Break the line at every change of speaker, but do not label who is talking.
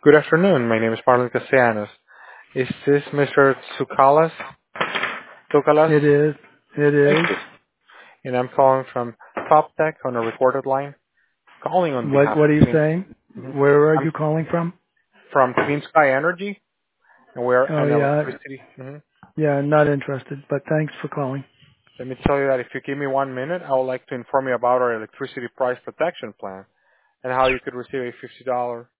Good afternoon. My name is Marlon Castellanos. Is this Mr. Tsukalas? Tsukalas?
It is. It
Thank
is.
you. And I'm calling from Top Tech on a recorded line, calling on
What
behalf
What
of
are you
Clean.
saying?
Mhm.
Where are
I'm
you calling from?
from Clean Sky Energy, and we're
Oh
an
yeah,
electricity.
yeah. Not interested, but thanks for calling.
Let me tell you that if you give me 1 minute, I would like to inform you about our electricity price protection plan and how you could receive a $50